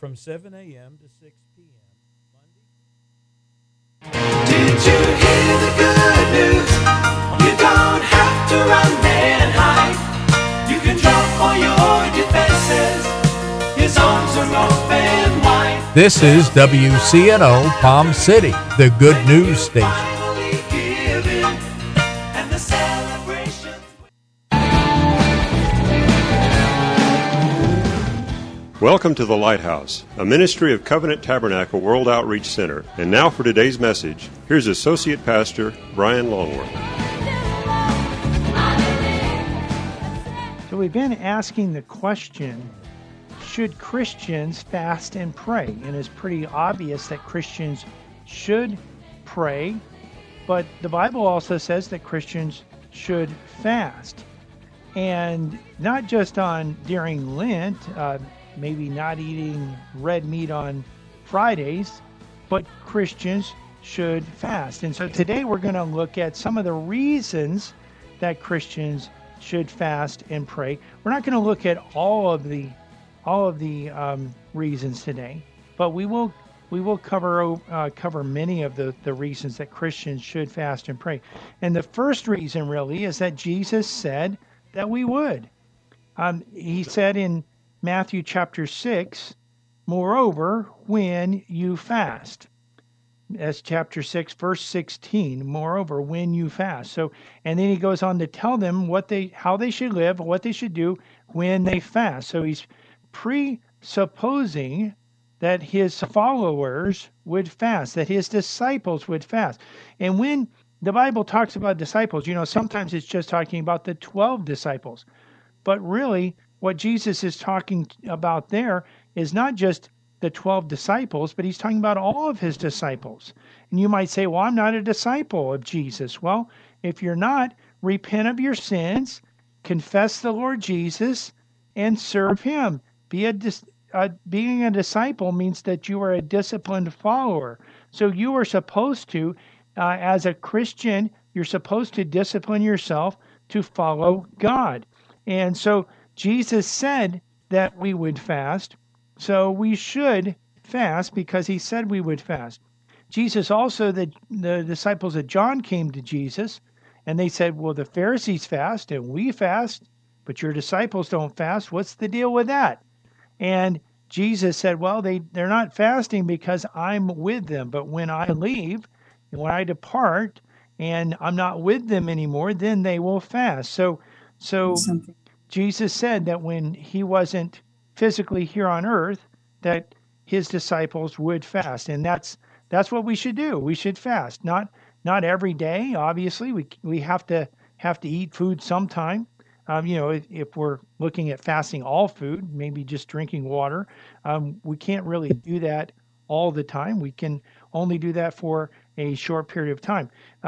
from 7 a.m. to 6 p.m. Did you hear the good news? You don't have to run and hide. You can drop all your defenses. His arms are open wide. This is WCNO Palm City, the good news station. Finally given, and the celebrations. Welcome to The Lighthouse, a ministry of Covenant Tabernacle World Outreach Center. And now for today's message, here's Associate Pastor Brian Longworth. So we've been asking the question, should Christians fast and pray? And it's pretty obvious that Christians should pray, but the Bible also says that Christians should fast. And not just during Lent, maybe not eating red meat on Fridays, but Christians should fast. And so today we're going to look at some of the reasons that Christians should fast and pray. We're not going to look at all of the reasons today, but we will cover many of the reasons that Christians should fast and pray. And the first reason really is that Jesus said that we would. He said in Matthew chapter 6, moreover, when you fast. That's chapter 6, verse 16. Moreover, when you fast. So, and then he goes on to tell them how they should live, what they should do when they fast. So he's presupposing that his followers would fast, that his disciples would fast. And when the Bible talks about disciples, sometimes it's just talking about the 12 disciples. But really, what Jesus is talking about there is not just the 12 disciples, but he's talking about all of his disciples. And you might say, well, I'm not a disciple of Jesus. Well, if you're not, repent of your sins, confess the Lord Jesus, and serve him. Being a disciple means that you are a disciplined follower. So you are supposed to, as a Christian, you're supposed to discipline yourself to follow God. And so Jesus said that we would fast, so we should fast because he said we would fast. Jesus also, the disciples of John came to Jesus, and they said, well, the Pharisees fast and we fast, but your disciples don't fast. What's the deal with that? And Jesus said, well, they're not fasting because I'm with them, but when I leave and when I depart and I'm not with them anymore, then they will fast. So Jesus said that when he wasn't physically here on earth, that his disciples would fast. And that's what we should do. We should fast. Not every day, obviously. We have to eat food sometime. If we're looking at fasting all food, maybe just drinking water, we can't really do that all the time. We can only do that for a short period of time.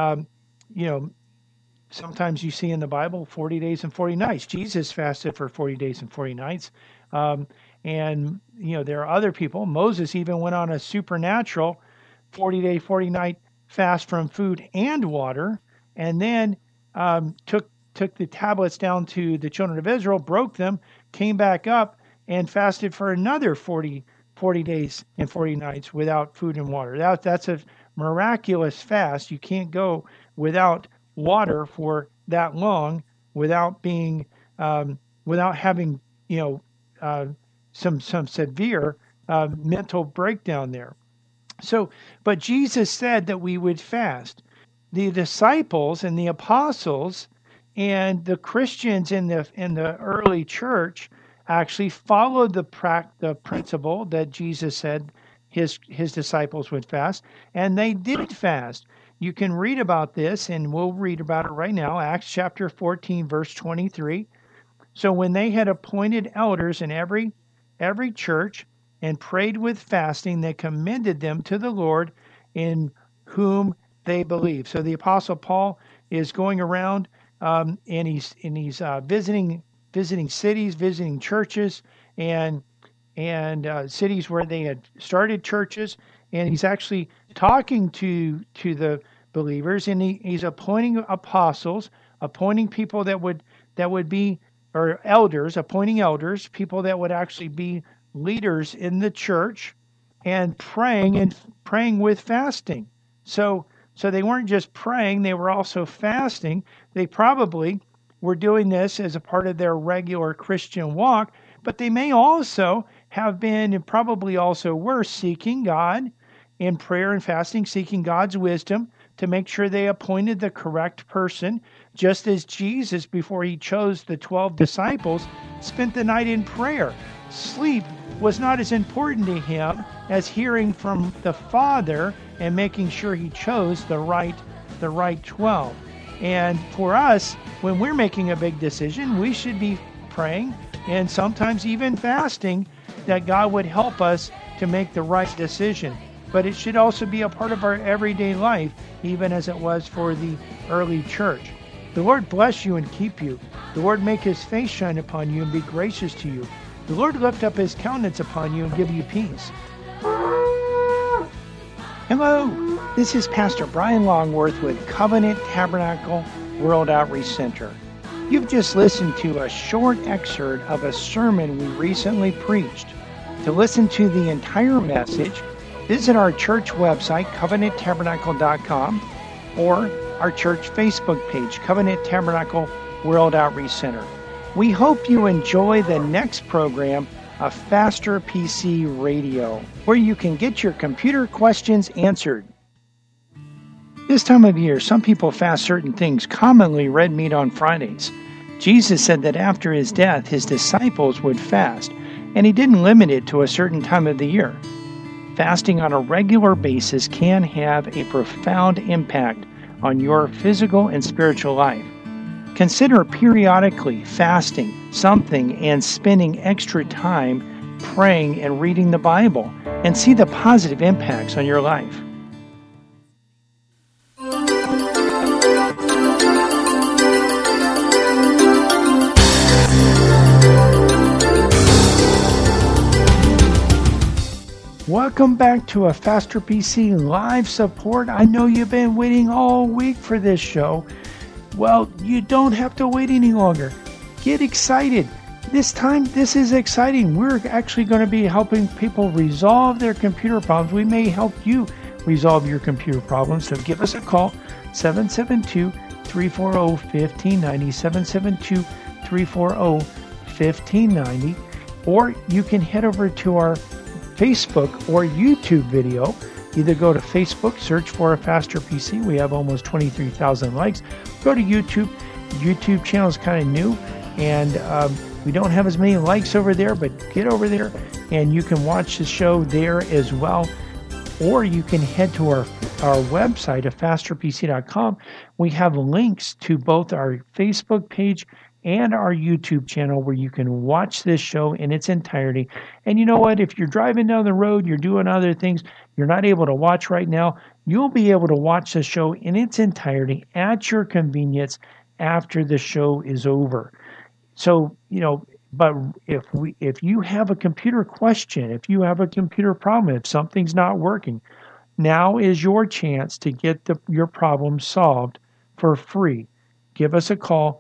Sometimes you see in the Bible 40 days and 40 nights. Jesus fasted for 40 days and 40 nights. There are other people. Moses even went on a supernatural 40-day, 40-night fast from food and water, and then took the tablets down to the children of Israel, broke them, came back up, and fasted for another 40 days and 40 nights without food and water. That's a miraculous fast. You can't go without water for that long without having some severe mental breakdown there. So, but Jesus said that we would fast. The disciples and the apostles and the Christians in the early church actually followed the principle that Jesus said his disciples would fast, and they did fast. You can read about this, and we'll read about it right now. Acts chapter 14, verse 23. So when they had appointed elders in every church and prayed with fasting, they commended them to the Lord in whom they believed. So the Apostle Paul is going around and he's visiting cities, visiting churches, and cities where they had started churches, and he's actually talking to the believers, and he's appointing apostles, appointing people that would be, or elders, appointing elders, people that would actually be leaders in the church and praying with fasting. So they weren't just praying, they were also fasting. They probably were doing this as a part of their regular Christian walk, but they may also have been, and probably also were, seeking God in prayer and fasting, seeking God's wisdom to make sure they appointed the correct person, just as Jesus, before he chose the 12 disciples, spent the night in prayer. Sleep was not as important to him as hearing from the Father and making sure he chose the right 12. And for us, when we're making a big decision, we should be praying and sometimes even fasting that God would help us to make the right decision. But it should also be a part of our everyday life, even as it was for the early church. The Lord bless you and keep you. The Lord make his face shine upon you and be gracious to you. The Lord lift up his countenance upon you and give you peace. Hello, this is Pastor Brian Longworth with Covenant Tabernacle World Outreach Center. You've just listened to a short excerpt of a sermon we recently preached. To listen to the entire message, visit our church website, covenanttabernacle.com, or our church Facebook page, Covenant Tabernacle World Outreach Center. We hope you enjoy the next program of Faster PC Radio, where you can get your computer questions answered. This time of year, some people fast certain things, commonly red meat on Fridays. Jesus said that after his death, his disciples would fast, and he didn't limit it to a certain time of the year. Fasting on a regular basis can have a profound impact on your physical and spiritual life. Consider periodically fasting something and spending extra time praying and reading the Bible, and see the positive impacts on your life. Welcome back to a Faster PC live support. I know you've been waiting all week for this show. Well, you don't have to wait any longer. Get excited. This time, this is exciting. We're actually going to be helping people resolve their computer problems. We may help you resolve your computer problems. So give us a call, 772-340-1590, 772-340-1590. Or you can head over to our Facebook or YouTube video. Either go to Facebook, search for a Faster PC. We have almost 23,000 likes. Go to YouTube. The YouTube channel is kind of new, and we don't have as many likes over there, but get over there, and you can watch the show there as well. Or you can head to our website at fasterpc.com. We have links to both our Facebook page and our YouTube channel where you can watch this show in its entirety. And you know what? If you're driving down the road, you're doing other things, you're not able to watch right now, you'll be able to watch the show in its entirety at your convenience after the show is over. So, but if you have a computer question, if you have a computer problem, if something's not working, now is your chance to get your problem solved for free. Give us a call,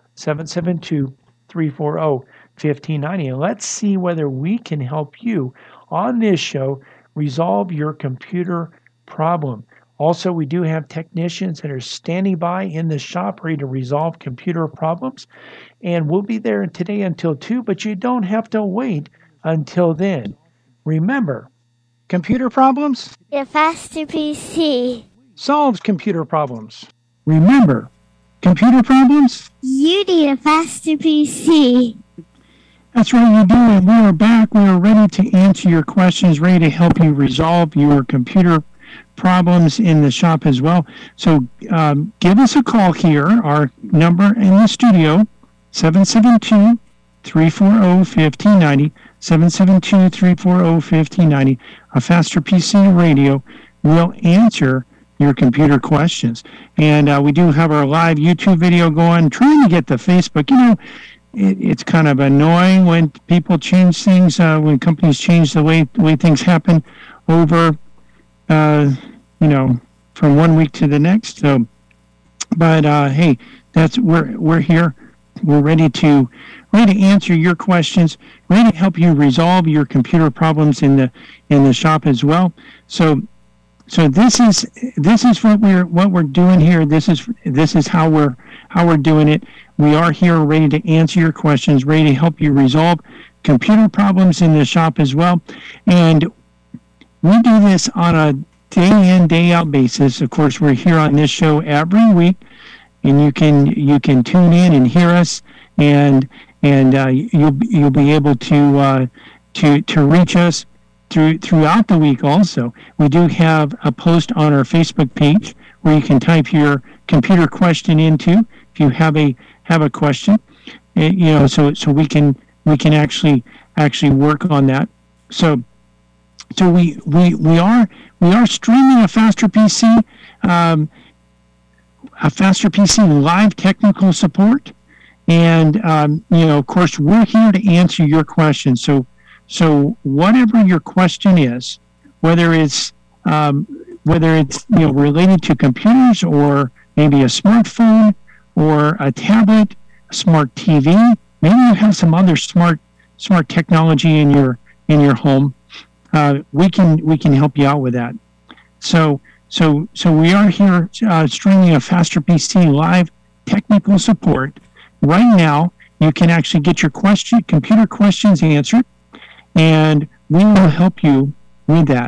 772-340-1590, and let's see whether we can help you on this show resolve your computer problem. Also, we do have technicians that are standing by in the shop ready to resolve computer problems, and we'll be there today until 2, but you don't have to wait until then. Remember, computer problems? The Faster PC solves computer problems. Remember, computer problems? You need a Faster PC. That's right, you do, and we are back. We are ready to answer your questions, ready to help you resolve your computer problems in the shop as well. So give us a call here. Our number in the studio, 772-340-1590, 772-340-1590. A Faster PC Radio will answer your computer questions. And we do have our live YouTube video going, trying to get the Facebook. It's kind of annoying when people change things, when companies change the way things happen over, from one week to the next. So, but hey, we're here. We're ready to answer your questions, ready to help you resolve your computer problems in the shop as well. So this is what we're doing here. This is how we're doing it. We are here ready to answer your questions, ready to help you resolve computer problems in the shop as well. And we do this on a day in, day out basis. Of course, we're here on this show every week, and you can tune in and hear us, and you'll be able to reach us throughout the week. Also, we do have a post on our Facebook page where you can type your computer question into if you have a question. So we can actually work on that. So we are streaming a Faster PC live technical support, and of course we're here to answer your questions. So whatever your question is, whether it's related to computers or maybe a smartphone or a tablet, a smart TV, maybe you have some other smart technology in your home. We can help you out with that. So we are here streaming a Faster PC live technical support. Right now, you can actually get your computer questions answered, and we will help you with that.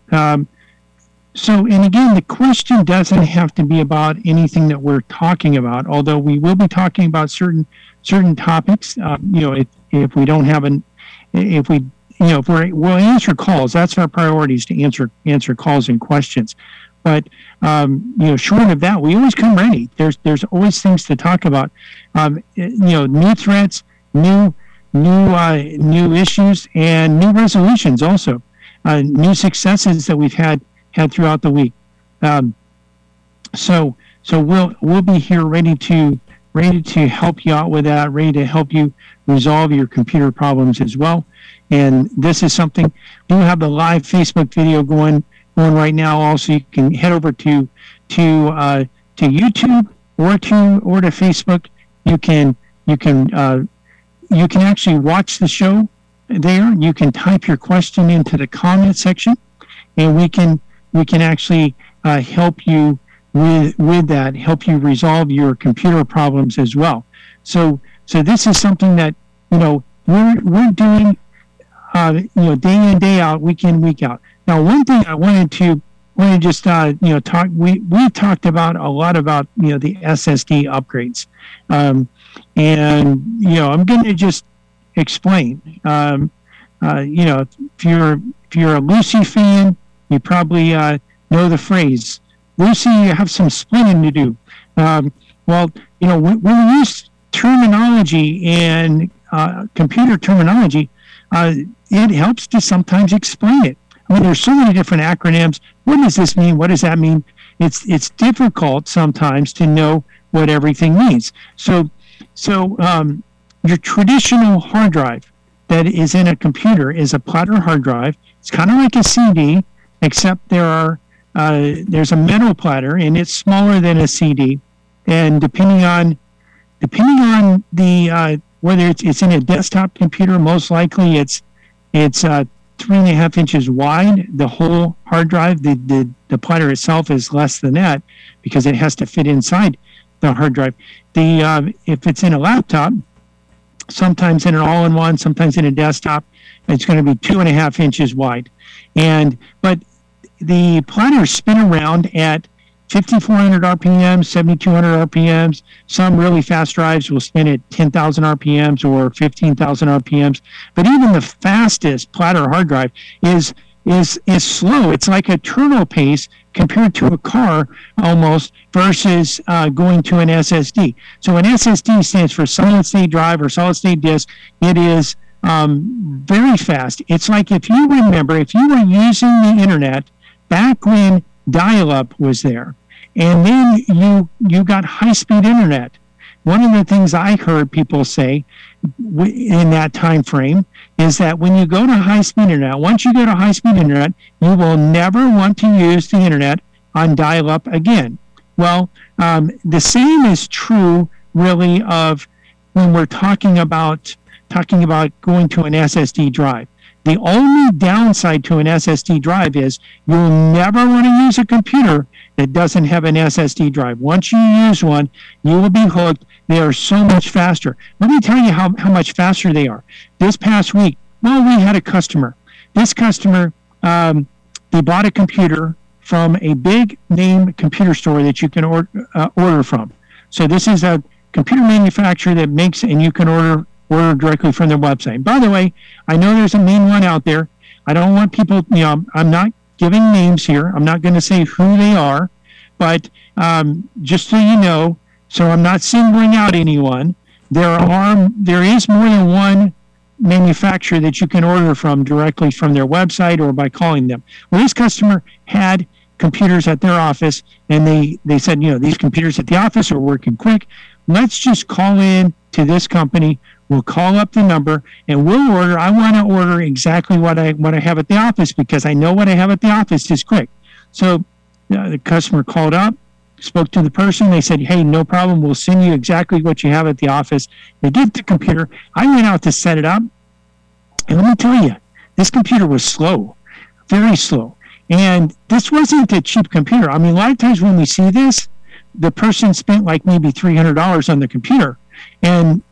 And again, the question doesn't have to be about anything that we're talking about, although we will be talking about certain topics. If we don't have we'll answer calls. That's our priorities, to answer calls and questions. But short of that, we always come ready. There's always things to talk about. New threats, new issues, and new resolutions. Also, new successes that we've had throughout the week. So we'll be here ready to help you out with that. Ready to help you resolve your computer problems as well. And this is something, we have the live Facebook video going right now. Also, you can head over to YouTube or to Facebook. You can actually watch the show there. You can type your question into the comment section, and we can actually help you with that, help you resolve your computer problems as well. So this is something that we're doing day in, day out, week in, week out. Now, one thing I wanted to just talk. We talked about a lot about the SSD upgrades, and I'm going to just explain. If you're a Lucy fan, you probably know the phrase, "Lucy, you have some splitting to do." When we use terminology and computer terminology, it helps to sometimes explain it. I mean, there's so many different acronyms. What does this mean? What does that mean? It's difficult sometimes to know what everything means. So your traditional hard drive that is in a computer is a platter hard drive. It's kind of like a CD, except there's a metal platter, and it's smaller than a CD. And depending on the whether it's in a desktop computer, most likely it's 3.5 inches wide. The whole hard drive, the platter itself is less than that because it has to fit inside the hard drive. If it's in a laptop, sometimes in an all-in-one, sometimes in a desktop, it's going to be 2.5 inches wide. But the platters spin around at 5,400 RPMs, 7,200 RPMs. Some really fast drives will spin at 10,000 RPMs or 15,000 RPMs. But even the fastest platter hard drive is slow. It's like a turtle pace compared to a car almost versus going to an SSD. So an SSD stands for solid state drive or solid state disk. It is very fast. It's like if you were using the internet back when dial-up was there, and then you got high-speed internet. One of the things I heard people say in that time frame is that when you go to high-speed internet, once you go to high-speed internet, you will never want to use the internet on dial-up again. Well, the same is true, really, of when we're talking about talking about going to an SSD drive. The only downside to an SSD drive is you'll never want to use a computer that doesn't have an SSD drive. Once you use one, you will be hooked. They are so much faster. Let me tell you how much faster they are. This past week, well, we had a customer. This customer, they bought a computer from a big name computer store that you can order from. So this is a computer manufacturer that makes, and you can order directly from their website. By the way, I know there's a main one out there. I don't want people, I'm not giving names here. I'm not going to say who they are, but just so you know, so I'm not singling out anyone. There is more than one manufacturer that you can order from directly from their website or by calling them. Well, this customer had computers at their office, and they said, these computers at the office are working quick. Let's just call in to this company. We'll call up the number and we'll order. I want to order exactly what I have at the office because I know what I have at the office is quick. So the customer called up, spoke to the person. They said, hey, no problem. We'll send you exactly what you have at the office. They get the computer. I went out to set it up. And let me tell you, this computer was slow, very slow. And this wasn't a cheap computer. I mean, a lot of times when we see this, the person spent like maybe $300 on the computer. And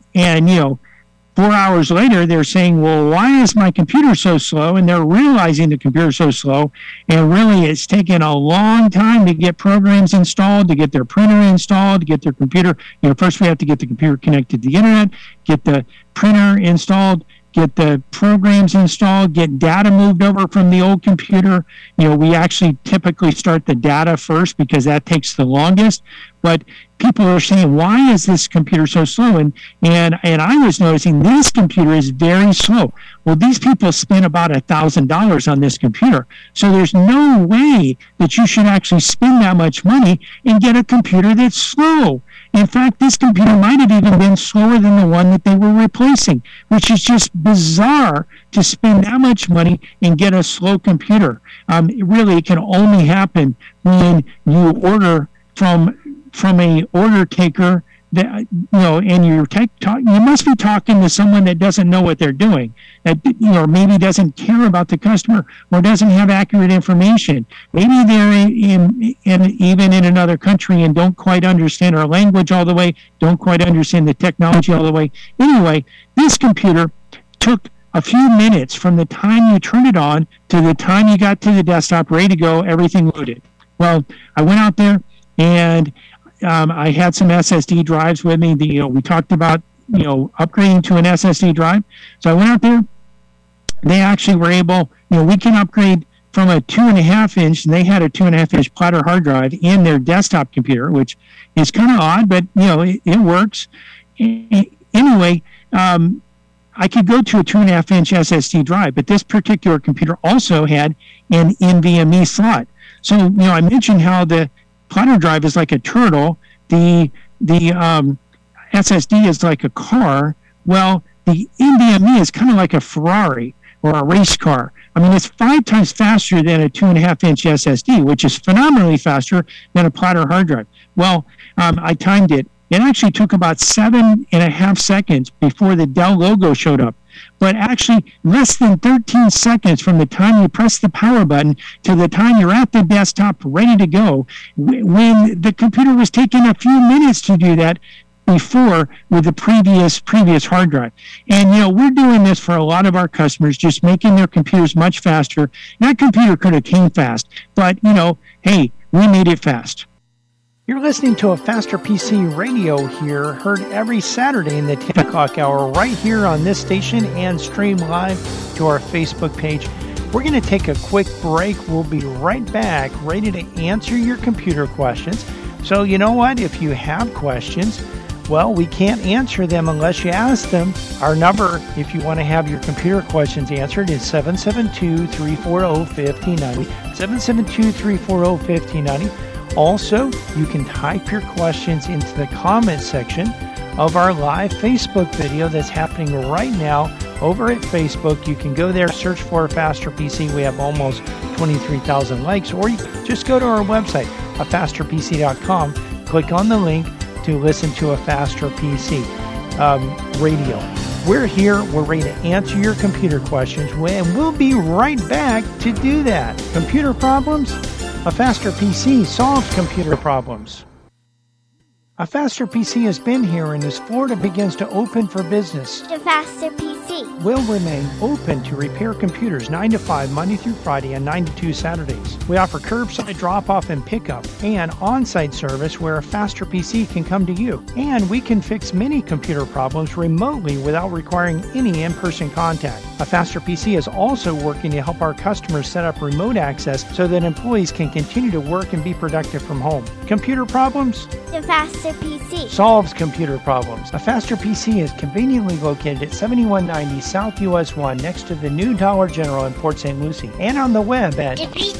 4 hours later, they're saying, well, why is my computer so slow? And they're realizing the computer's so slow. And really, it's taken a long time to get programs installed, to get their printer installed, to get their computer. First we have to get the computer connected to the internet, get the printer installed, get the programs installed, get data moved over from the old computer. We actually typically start the data first because that takes the longest. But people are saying, why is this computer so slow? And I was noticing this computer is very slow. Well, these people spent about $1,000 on this computer. So there's no way that you should actually spend that much money and get a computer that's slow. In fact, this computer might have even been slower than the one that they were replacing, which is just bizarre to spend that much money and get a slow computer. It can only happen when you order from a order taker that and you must be talking to someone that doesn't know what they're doing, that maybe doesn't care about the customer or doesn't have accurate information. Maybe they're even in another country and don't quite understand our language all the way, don't quite understand the technology all the way. Anyway, this computer took a few minutes from the time you turned it on to the time you got to the desktop ready to go, everything loaded. Well, I went out there and I had some SSD drives with me. We talked about upgrading to an SSD drive. So I went out there. They actually were able. We can upgrade from a 2.5 inch, and they had a 2.5 inch platter hard drive in their desktop computer, which is kind of odd, but it works. Anyway, I could go to a 2.5 inch SSD drive, but this particular computer also had an NVMe slot. So I mentioned how the platter drive is like a turtle. The SSD is like a car. Well, the NVMe is kind of like a Ferrari or a race car. I mean, it's 5 times faster than a 2.5 inch SSD, which is phenomenally faster than a platter hard drive. Well, I timed it. It actually took about 7.5 seconds before the Dell logo showed up. But actually, less than 13 seconds from the time you press the power button to the time you're at the desktop ready to go, when the computer was taking a few minutes to do that before with the previous hard drive. And, we're doing this for a lot of our customers, just making their computers much faster. That computer could have came fast, but, hey, we made it fast. You're listening to a Faster PC radio here, heard every Saturday in the 10 o'clock hour right here on this station and stream live to our Facebook page. We're going to take a quick break. We'll be right back, ready to answer your computer questions. So you know what? If you have questions, well, we can't answer them unless you ask them. Our number, if you want to have your computer questions answered, is 772-340-5090. 772-340-5090. Also, you can type your questions into the comment section of our live Facebook video that's happening right now over at Facebook. You can go there, search for Faster PC. We have almost 23,000 likes. Or you just go to our website, afasterpc.com, click on the link to listen to a Faster PC radio. We're here. We're ready to answer your computer questions, and we'll be right back to do that. Computer problems? A Faster PC solves computer problems. A Faster PC has been here, and as Florida begins to open for business, The Faster PC. will remain open to repair computers 9 to 5 Monday through Friday and 9 to 2 Saturdays. We offer curbside drop-off and pickup and on-site service where a Faster PC can come to you. And we can fix many computer problems remotely without requiring any in-person contact. A Faster PC is also working to help our customers set up remote access so that employees can continue to work and be productive from home. Computer problems? The Faster PC. Solves computer problems. A Faster PC is conveniently located at 7190 South US 1 next to the new Dollar General in Port St. Lucie, and on the web at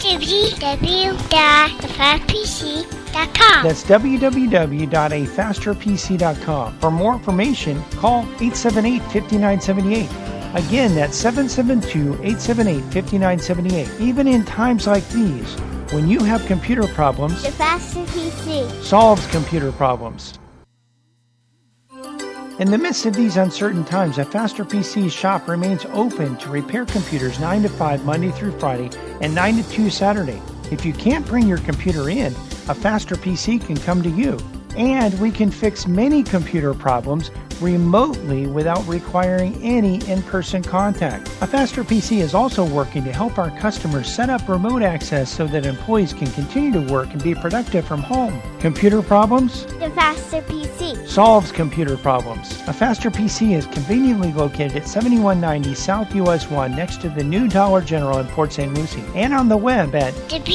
www.afasterpc.com. that's www.afasterpc.com. For more information, call 878-5978. Again, that's 772-878-5978. Even in times like these, when you have computer problems, The Faster PC. solves computer problems. In the midst of these uncertain times, a Faster PC shop remains open to repair computers 9 to 5 Monday through Friday and 9 to 2 Saturday. If you can't bring your computer in, a Faster PC can come to you. And we can fix many computer problems remotely without requiring any in-person contact. A Faster PC is also working to help our customers set up remote access so that employees can continue to work and be productive from home. Computer problems? The Faster PC. Solves computer problems. A Faster PC is conveniently located at 7190 South US 1 next to the new Dollar General in Port St. Lucie, and on the web at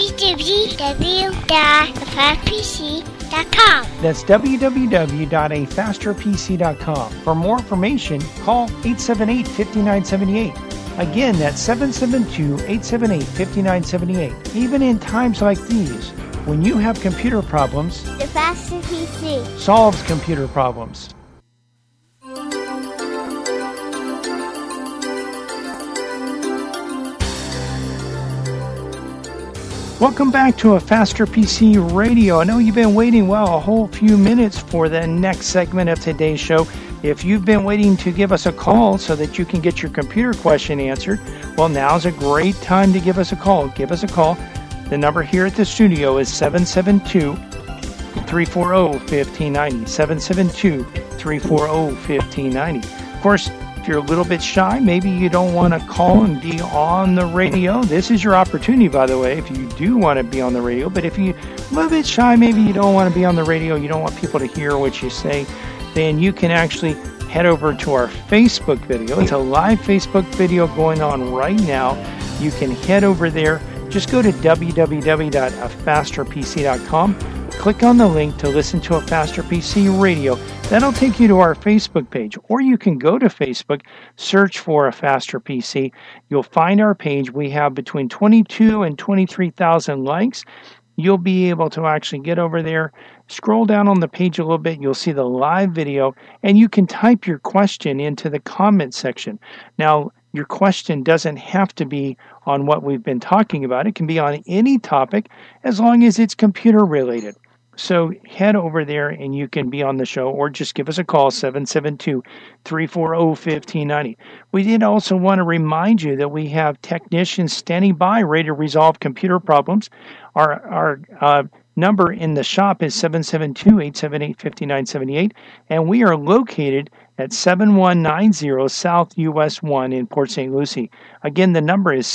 www.afasterpc.com. that's www.afasterpc.com. For more information, call 878-5978. Again, that's 772-878-5978. Even in times like these, when you have computer problems, The Faster PC. solves computer problems. Welcome back to A Faster PC Radio. I know you've been waiting, a whole few minutes for the next segment of today's show. If you've been waiting to give us a call so that you can get your computer question answered, well, now's a great time to give us a call. Give us a call. The number here at the studio is 772-340-1590. 772-340-1590. Of course, if you're a little bit shy, maybe you don't want to call and be on the radio, this is your opportunity, by the way, if you do want to be on the radio. But if you're a little bit shy, maybe you don't want to be on the radio, you don't want people to hear what you say, then you can actually head over to our Facebook video. It's a live Facebook video going on right now. You can head over there. Just go to www.afasterpc.com. Click on the link to listen to A Faster PC Radio. That'll take you to our Facebook page. Or you can go to Facebook, search for A Faster PC. You'll find our page. We have between 22 and 23,000 likes. You'll be able to actually get over there, scroll down on the page a little bit. You'll see the live video, and you can type your question into the comment section. Now, your question doesn't have to be on what we've been talking about. It can be on any topic as long as it's computer related. So head over there and you can be on the show, or just give us a call, 772-340-1590. We did also want to remind you that we have technicians standing by ready to resolve computer problems. Our number in the shop is 772-878-5978, and we are located at 7190 South US 1 in Port St. Lucie. Again, the number is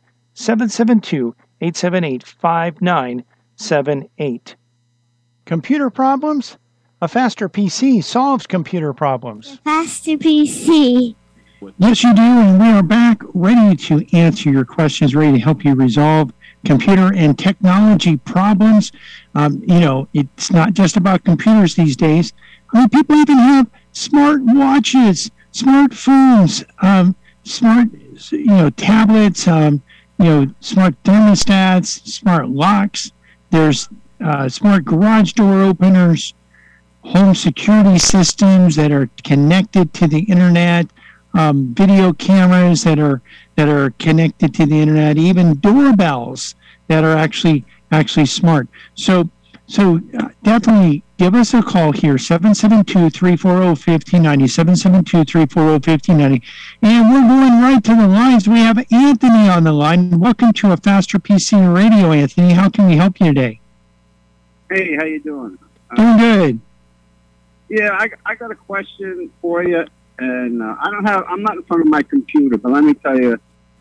772-878-5978. Computer problems? A Faster PC solves computer problems. Faster PC. Yes, you do, and we are back ready to answer your questions, ready to help you resolve computer and technology problems. It's not just about computers these days. People even have smart watches, smartphones, smart, tablets, smart thermostats, smart locks. There's smart garage door openers, home security systems that are connected to the internet, video cameras that are connected to the internet, even doorbells that are actually smart. So definitely give us a call here, 772-340-1590, 772-340-1590. And we're going right to the lines. We have Anthony on the line. Welcome to A Faster PC Radio, Anthony. How can we help you today? Hey, how you doing? Doing good. Yeah, I got a question for you, and I'm not in front of my computer, but let me tell you,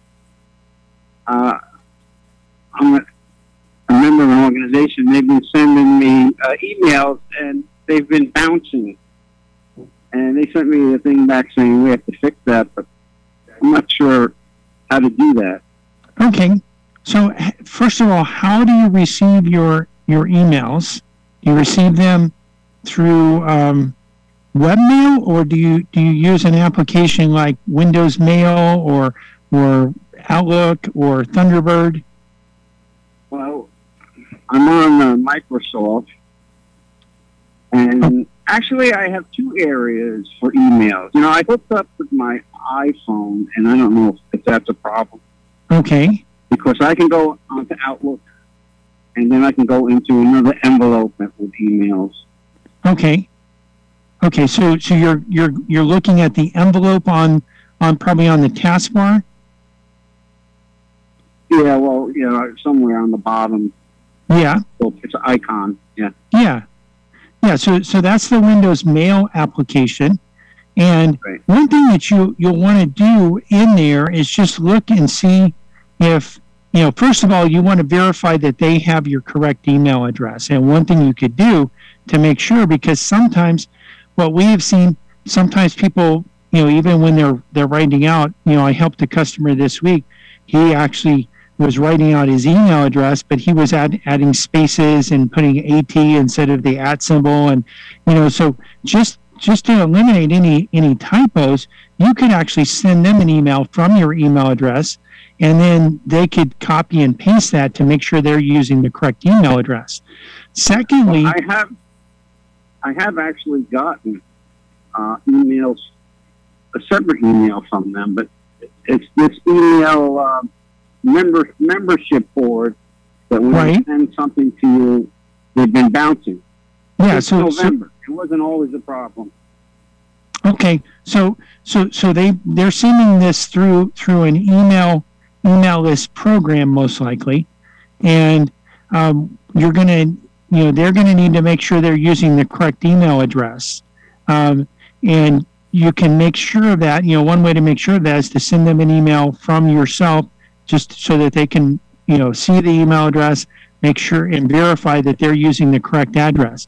I'm a member of an organization. They've been sending me emails, and they've been bouncing. And they sent me a thing back saying we have to fix that, but I'm not sure how to do that. Okay. So first of all, how do you receive your emails? Do you receive them through webmail, or do you use an application like Windows Mail or Outlook or Thunderbird? Well, I'm on Microsoft, and actually I have two areas for emails. You know, I hooked up with my iPhone, and I don't know if that's a problem. Okay. Because I can go onto Outlook, and then I can go into another envelope with emails. Okay. Okay. So you're looking at the envelope on probably on the taskbar. Yeah. Well, you know, somewhere on the bottom. Yeah. So it's an icon. Yeah. Yeah. Yeah. So that's the Windows Mail application. And right. One thing that you'll want to do in there is just look and see if, you know, first of all, you want to verify that they have your correct email address. And one thing you could do to make sure, because sometimes what we have seen, sometimes people, you know, even when they're writing out, you know, I helped a customer this week. He actually was writing out his email address, but he was adding spaces and putting AT instead of the @ symbol. And, you know, so just to eliminate any typos, you could actually send them an email from your email address, and then they could copy and paste that to make sure they're using the correct email address. Secondly, well, I have actually gotten emails, a separate email from them, but it's this email membership board that when right. they send something to you, they've been bouncing. Yeah, it's November. It wasn't always a problem. Okay, so they're sending this through an email list program most likely, and they're going to need to make sure they're using the correct email address, and you can make sure of that. You know, one way to make sure of that is to send them an email from yourself, just so that they can, you know, see the email address, make sure and verify that they're using the correct address.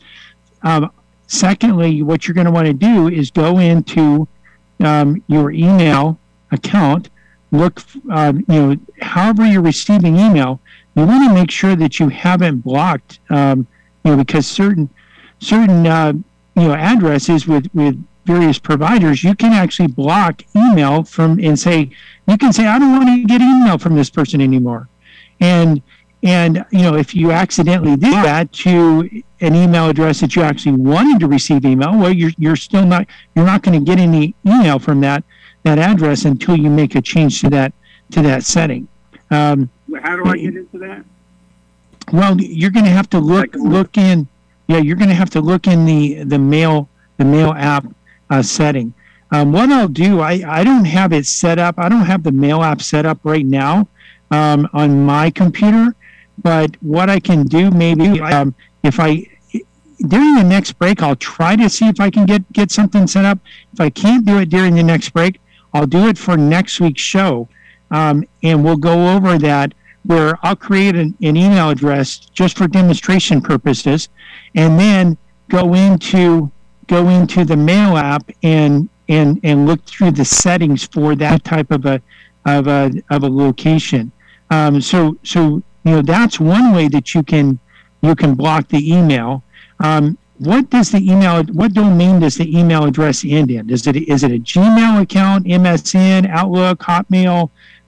Secondly, what you're going to want to do is go into your email account, look, you know, however you're receiving email, you want to make sure that you haven't blocked, you know, because certain you know, addresses with various providers, you can actually block email from and say, you can say, I don't want to get email from this person anymore. And you know, if you accidentally did that to an email address that you actually wanted to receive email, well, you're not going to get any email from that address until you make a change to that setting. How do I get into that? Well, you're going to have to look in. Yeah, you're going to have to look in the mail app setting. What I'll do, I don't have it set up. I don't have the mail app set up right now on my computer. But what I can do, maybe if I during the next break, I'll try to see if I can get something set up. If I can't do it during the next break, I'll do it for next week's show, and we'll go over that. Where I'll create an email address just for demonstration purposes, and then go into the mail app and look through the settings for that type of a location. So you know, that's one way that you can block the email. What domain does the email address end in? Is it a Gmail account, MSN, Outlook, Hotmail,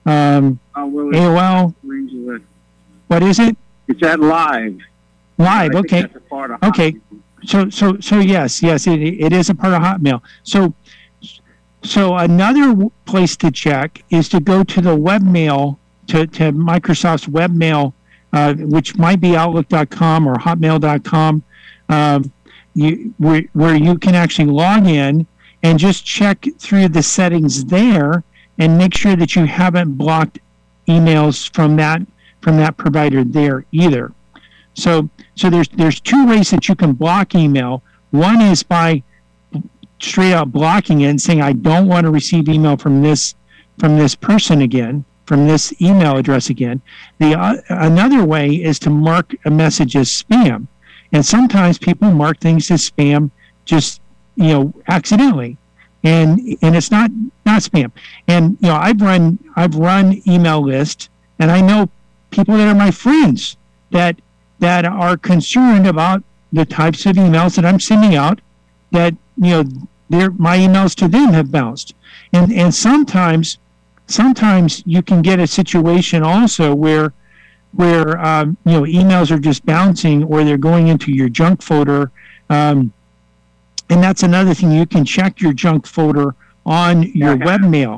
AOL? What is it? It's at Live. Live, okay. That's a part of okay. Hotmail. So yes, it is a part of Hotmail. So another place to check is to go to the webmail, to Microsoft's webmail which might be Outlook.com or Hotmail.com, where you can actually log in and just check through the settings there and make sure that you haven't blocked emails from that provider there either. So there's two ways that you can block email. One is by straight out blocking it and saying, I don't want to receive email from this person again, from this email address again. Another way is to mark a message as spam. And sometimes people mark things as spam just, accidentally. And it's not spam. And I've run email lists, and I know people that are my friends that are concerned about the types of emails that I'm sending out, that my emails to them have bounced. And sometimes you can get a situation also where emails are just bouncing, or they're going into your junk folder. And that's another thing. You can check your junk folder on your webmail.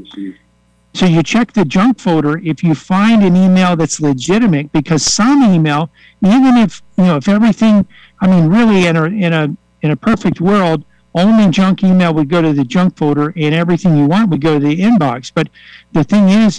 So you check the junk folder if you find an email that's legitimate, because some email, even if everything, really in a perfect world, only junk email would go to the junk folder and everything you want would go to the inbox. But the thing is,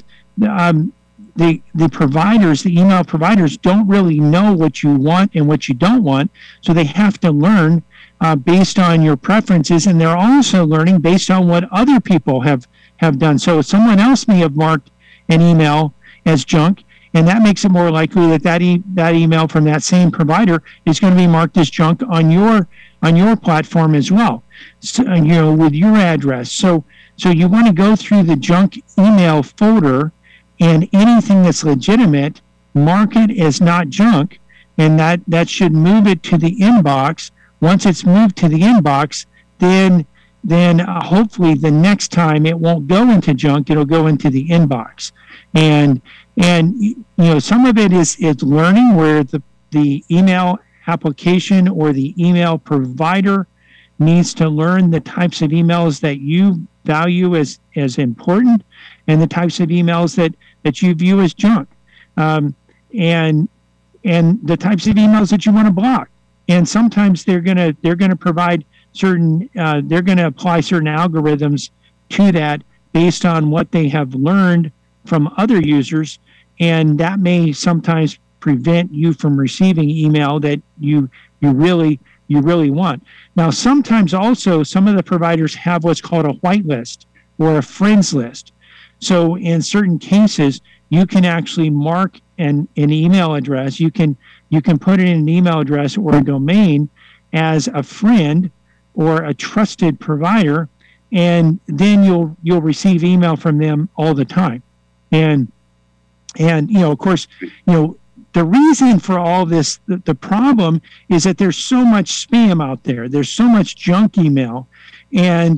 the providers, the email providers, don't really know what you want and what you don't want, so they have to learn based on your preferences, and they're also learning based on what other people have done. So someone else may have marked an email as junk, and that makes it more likely that email from that same provider is going to be marked as junk on your platform as well, with your address. So you want to go through the junk email folder, and anything that's legitimate, mark it as not junk, and that should move it to the inbox. Once it's moved to the inbox, then hopefully the next time it won't go into junk, it'll go into the inbox. And some of it is learning, where the email application or the email provider needs to learn the types of emails that you value as important, and the types of emails that you view as junk, and the types of emails that you want to block. And sometimes they're gonna provide certain, they're gonna apply certain algorithms to that based on what they have learned from other users, and that may sometimes prevent you from receiving email that you really want. Now, sometimes also some of the providers have what's called a whitelist or a friends list. So in certain cases, you can actually mark an email address. You can put in an email address or a domain as a friend or a trusted provider, and then you'll receive email from them all the time. And of course, the reason for all this, the problem is that there's so much spam out there. There's so much junk email, and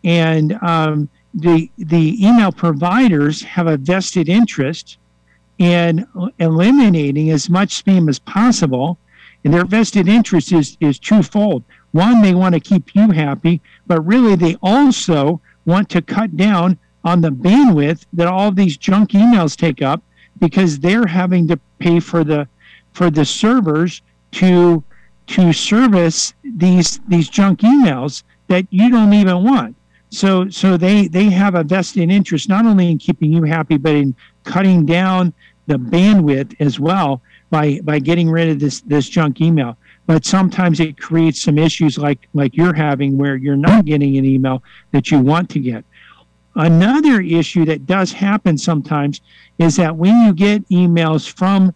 the email providers have a vested interest in eliminating as much spam as possible, and their vested interest is twofold. One, they want to keep you happy, but really they also want to cut down on the bandwidth that all of these junk emails take up, because they're having to pay for the servers to service these junk emails that you don't even want. So they have a vested interest not only in keeping you happy, but in cutting down the bandwidth as well by getting rid of this junk email. But sometimes it creates some issues like you're having, where you're not getting an email that you want to get. Another issue that does happen sometimes is that when you get emails from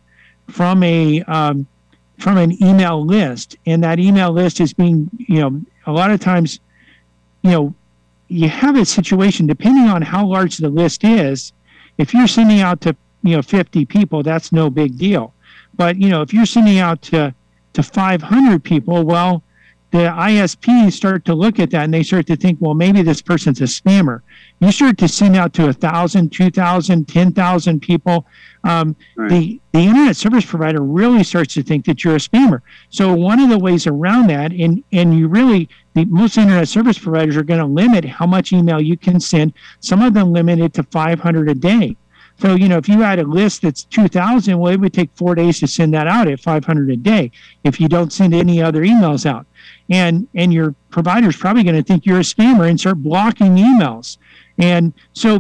an email list, and that email list is being, a lot of times, you have a situation, depending on how large the list is. If you're sending out to 50 people, that's no big deal. But if you're sending out to 500 people, well, the ISPs start to look at that and they start to think, well, maybe this person's a spammer. You start to send out to 1,000, 2,000, 10,000 people. Right. The internet service provider really starts to think that you're a spammer. So one of the ways around that, and most internet service providers are going to limit how much email you can send. Some of them limit it to 500 a day. So, if you had a list that's 2,000, well, it would take 4 days to send that out at 500 a day if you don't send any other emails out. And your provider is probably going to think you're a spammer and start blocking emails. And so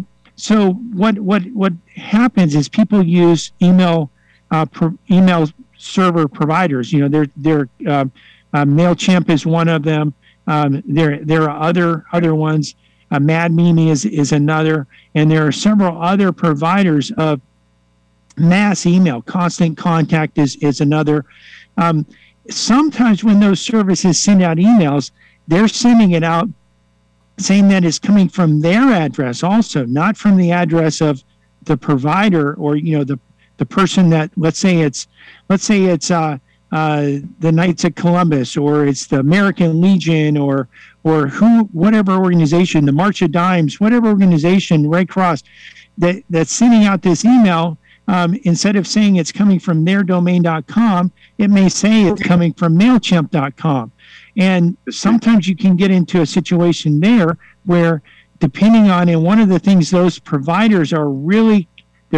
what happens is people use email server providers. MailChimp is one of them. There are other ones. MadMeme is another, and there are several other providers of mass email. Constant Contact is another. Sometimes when those services send out emails, they're sending it out saying that it's coming from their address also, not from the address of the provider or the person that let's say it's the Knights of Columbus, or it's the American Legion, or whatever organization, the March of Dimes, whatever organization, Red Cross, that's sending out this email. Instead of saying it's coming from their domain.com, it may say it's coming from MailChimp.com. And sometimes you can get into a situation there where, depending on, and one of the things those providers are really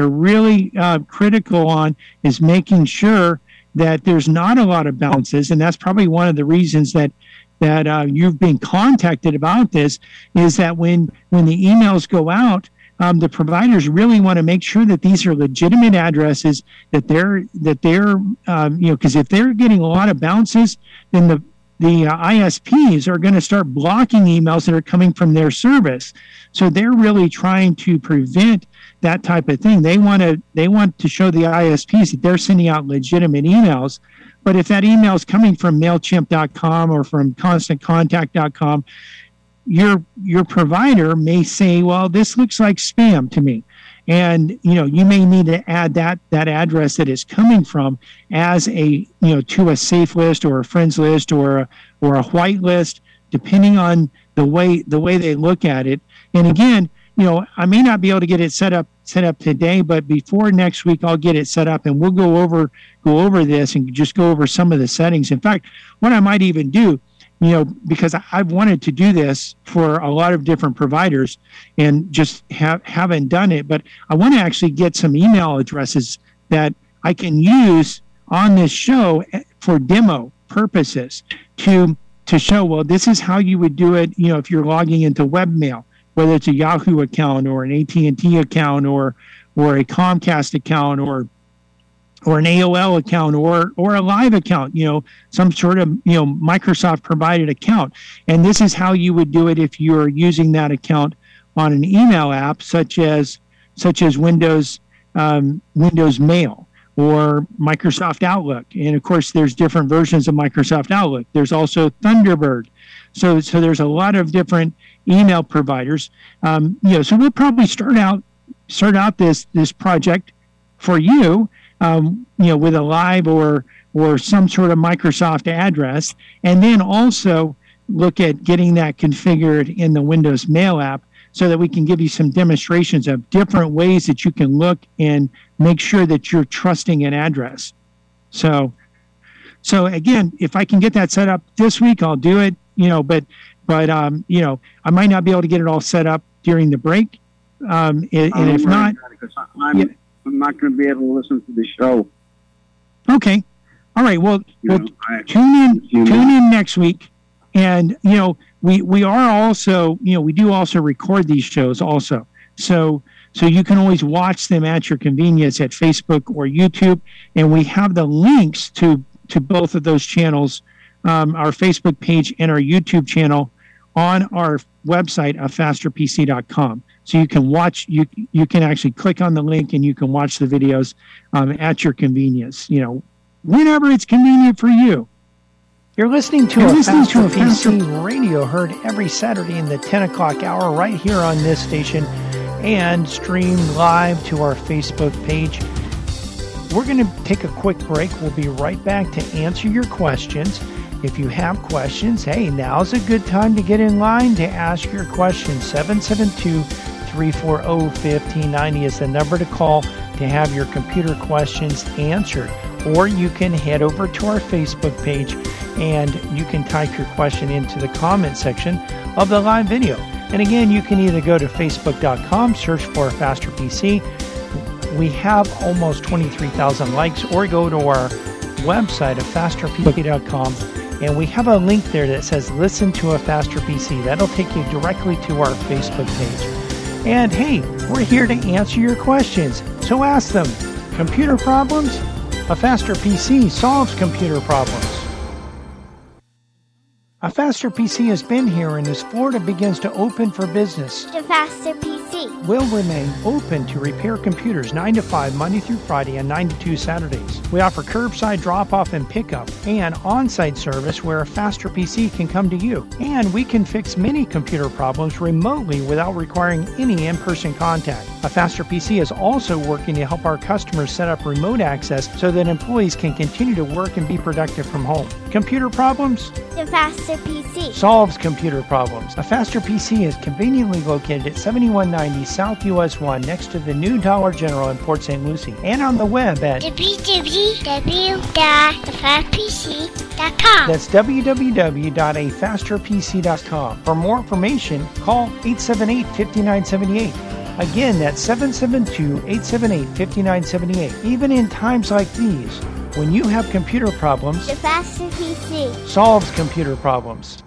critical on is making sure that there's not a lot of bounces. And that's probably one of the reasons that you've been contacted about this, is that when the emails go out, the providers really want to make sure that these are legitimate addresses, that they're because if they're getting a lot of bounces, then the ISPs are going to start blocking emails that are coming from their service. So they're really trying to prevent that type of thing. They want to show the ISPs that they're sending out legitimate emails. But if that email is coming from MailChimp.com or from ConstantContact.com, your provider may say, well, this looks like spam to me. And, you may need to add that address that it's coming from as to a safe list or a friends list or a white list, depending on the way they look at it. And again, I may not be able to get it set up today, but before next week, I'll get it set up, and we'll go over this and just go over some of the settings. In fact, what I might even do, because I've wanted to do this for a lot of different providers and just haven't done it, but I want to actually get some email addresses that I can use on this show for demo purposes to show, well, this is how you would do it, if you're logging into webmail, whether it's a Yahoo account or an AT&T account or a Comcast account or an AOL account or a live account, some sort of, Microsoft provided account. And this is how you would do it if you're using that account on an email app, such as Windows Mail or Microsoft Outlook. And of course, there's different versions of Microsoft Outlook. There's also Thunderbird. So there's a lot of different email providers. So we'll probably start out this project for you, with a live or some sort of Microsoft address, and then also look at getting that configured in the Windows Mail app so that we can give you some demonstrations of different ways that you can look and make sure that you're trusting an address. So again, if I can get that set up this week, I'll do it, but I might not be able to get it all set up during the break. And if not, I'm not going to be able to listen to the show. Okay. All right. Well, tune in next week. And, we are also, we do also record these shows also. So you can always watch them at your convenience at Facebook or YouTube. And we have the links to both of those channels, our Facebook page and our YouTube channel, on our website of fasterpc.com. So you can watch, you can actually click on the link and you can watch the videos at your convenience, whenever it's convenient for you. You're listening to a Faster PC radio, heard every Saturday in the 10 o'clock hour right here on this station and streamed live to our Facebook page. We're going to take a quick break. We'll be right back to answer your questions. If you have questions, hey, now's a good time to get in line to ask your questions. 772-340-1590 is the number to call to have your computer questions answered. Or you can head over to our Facebook page and you can type your question into the comment section of the live video. And again, you can either go to facebook.com, search for Faster PC, We have almost 23,000 likes, or go to our website at fasterpc.com, and we have a link there that says listen to a Faster PC. That'll take you directly to our Facebook page. And hey, we're here to answer your questions, so ask them. Computer problems? A Faster PC solves computer problems. A Faster PC has been here, and as Florida begins to open for business, The Faster PC. will remain open to repair computers 9 to 5 Monday through Friday and 9 to 2 Saturdays. We offer curbside drop-off and pickup and on-site service where a Faster PC can come to you. And we can fix many computer problems remotely without requiring any in-person contact. A Faster PC is also working to help our customers set up remote access so that employees can continue to work and be productive from home. Computer problems? The Faster PC. Solves computer problems. A Faster PC is conveniently located at 7190 South US 1 next to the new Dollar General in Port St. Lucie, and on the web at www.afasterpc.com. that's www.afasterpc.com. For more information, call 878-5978. Again, that's 772-878-5978. Even in times like these, when you have computer problems, The Faster PC. solves computer problems.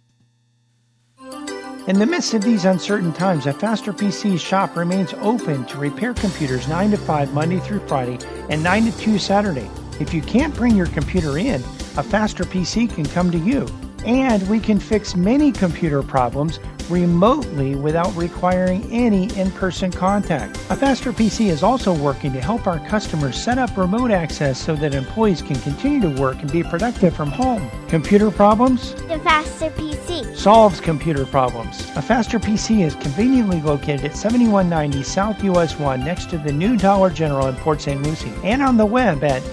In the midst of these uncertain times, a Faster PC shop remains open to repair computers 9 to 5 Monday through Friday and 9 to 2 Saturday. If you can't bring your computer in, a Faster PC can come to you. And we can fix many computer problems remotely without requiring any in-person contact. A Faster PC is also working to help our customers set up remote access so that employees can continue to work and be productive from home. Computer problems? The Faster PC. Solves computer problems. A Faster PC is conveniently located at 7190 South US 1 next to the new Dollar General in Port St. Lucie, and on the web at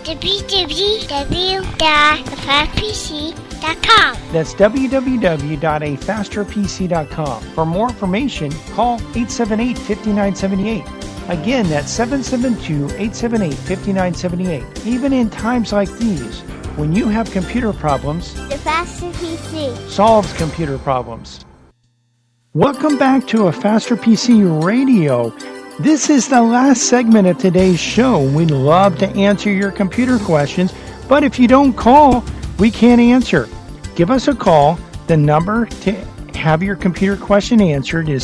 www.afasterpc.com. that's www.afasterpc.com. For more information, call 878-5978. Again, that's 772-878-5978. Even in times like these, when you have computer problems, The Faster PC. solves computer problems. Welcome back to a Faster PC Radio. This is the last segment of today's show. We'd love to answer your computer questions, but if you don't call, we can't answer. Give us a call. The number to have your computer question answered is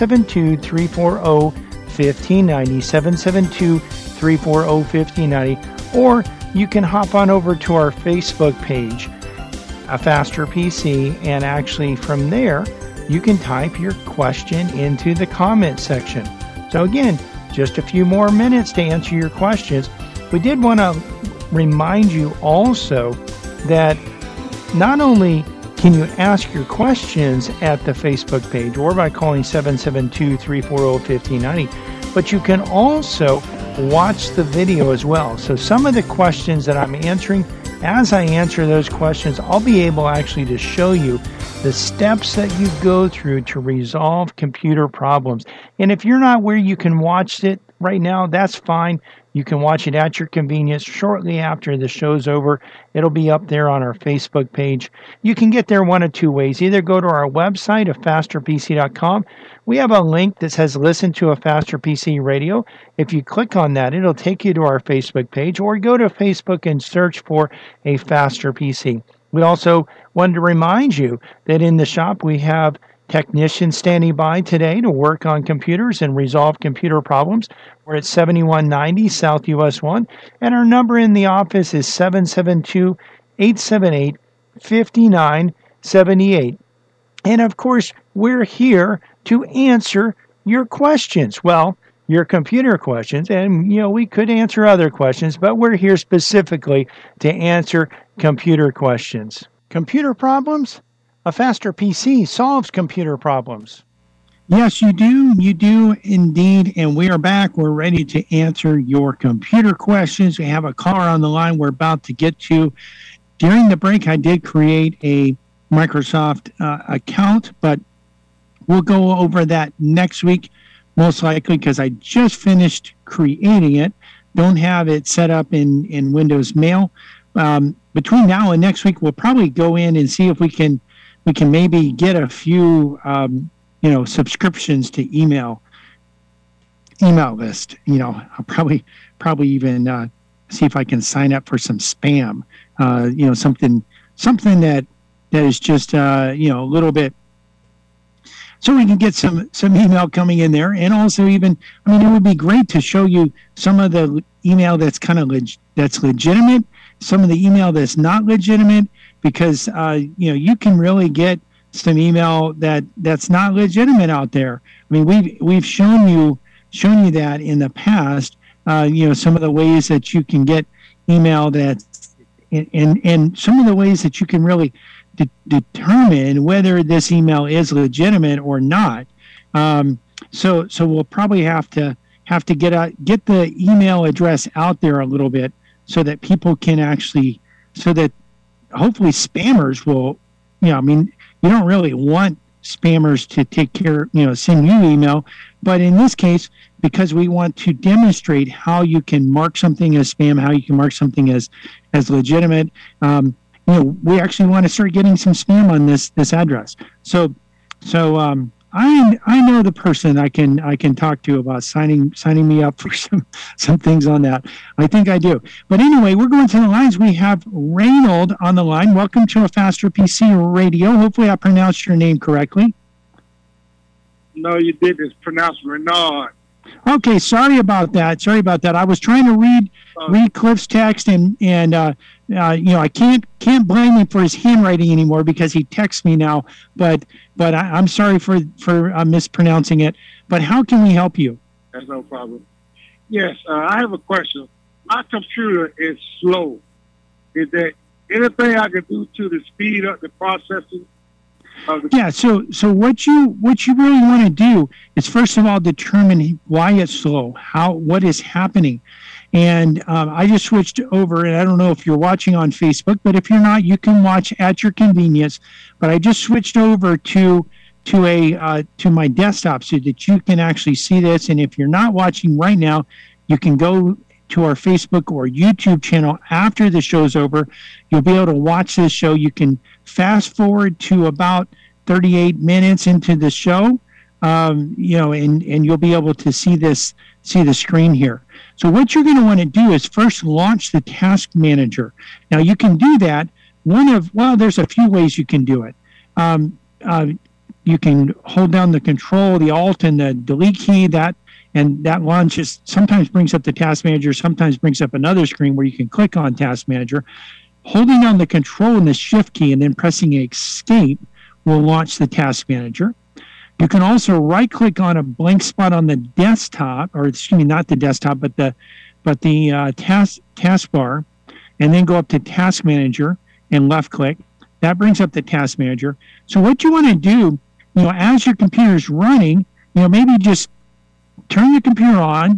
772-340-1590, 772-340-1590, or you can hop on over to our Facebook page, A Faster PC, and actually from there, you can type your question into the comment section. So again, just a few more minutes to answer your questions. We did want to remind you also that not only can you ask your questions at the Facebook page or by calling 772-340-1590, but you can also watch the video as well. So some of the questions that I'm answering, as I answer those questions, I'll be able actually to show you the steps that you go through to resolve computer problems. And if you're not where you can watch it right now, that's fine. You can watch it at your convenience shortly after the show's over. It'll be up there on our Facebook page. You can get there one of two ways. Either go to our website, afasterpc.com. We have a link that says listen to a Faster PC Radio. If you click on that, it'll take you to our Facebook page, or go to Facebook and search for a Faster PC. We also wanted to remind you that in the shop we have technicians standing by today to work on computers and resolve computer problems. We're at 7190 South US 1, and our number in the office is 772-878-5978. And of course, we're here to answer your questions. Well, your computer questions, and we could answer other questions, but we're here specifically to answer computer questions. Computer problems? A Faster PC solves computer problems. Yes, you do. You do indeed. And we are back. We're ready to answer your computer questions. We have a caller on the line we're about to get to. During the break, I did create a Microsoft account, but we'll go over that next week, most likely, because I just finished creating it. Don't have it set up in Windows Mail. Between now and next week, we'll probably go in and see if we can maybe get a few subscriptions to email. email list. I'll probably even see if I can sign up for some spam. Something that is just a little bit, so we can get some email coming in there. And also even, it would be great to show you some of the email that's kind of that's legitimate, some of the email that's not legitimate, because you can really get some email that's not legitimate out there. We've shown you that in the past. Some of the ways that you can get email that's and some of the ways that you can really determine whether this email is legitimate or not. So we'll probably have to get the email address out there a little bit, so that people can actually, so that hopefully spammers will, you don't really want spammers to send you email, but in this case, because we want to demonstrate how you can mark something as spam, how you can mark something as legitimate, we actually want to start getting some spam on this address. So I know the person I can talk to about signing me up for some things on that. I think I do. But anyway, we're going to the lines. We have Reynold on the line. Welcome to a Faster PC Radio. Hopefully I pronounced your name correctly. No, you did. It's pronounced Renard. Okay, sorry about that. I was trying to read Cliff's text, and I can't blame him for his handwriting anymore, because he texts me now. But I'm sorry for mispronouncing it. But how can we help you? That's no problem. Yes, I have a question. My computer is slow. Is there anything I can do to speed up the processing? Yeah, so what you really want to do is, first of all, determine why it's slow, what is happening. And I just switched over, and I don't know if you're watching on Facebook, but if you're not, you can watch at your convenience. But I just switched over to my desktop so that you can actually see this. And if you're not watching right now, you can go to our Facebook or YouTube channel after the show's over. You'll be able to watch this show. You can fast forward to about 38 minutes into the show, and you'll be able to see the screen here. So what you're going to want to do is first launch the Task Manager. Now you can do that. There's a few ways you can do it. You can hold down the Control, the Alt, and the Delete key. And that launches, sometimes brings up the Task Manager, sometimes brings up another screen where you can click on Task Manager. Holding down the Control and the Shift key and then pressing Escape will launch the Task Manager. You can also right-click on a blank spot on the desktop, or excuse me, not the desktop, but the taskbar, and then go up to Task Manager and left-click. That brings up the Task Manager. So what you want to do, as your computer is running, maybe just turn the computer on,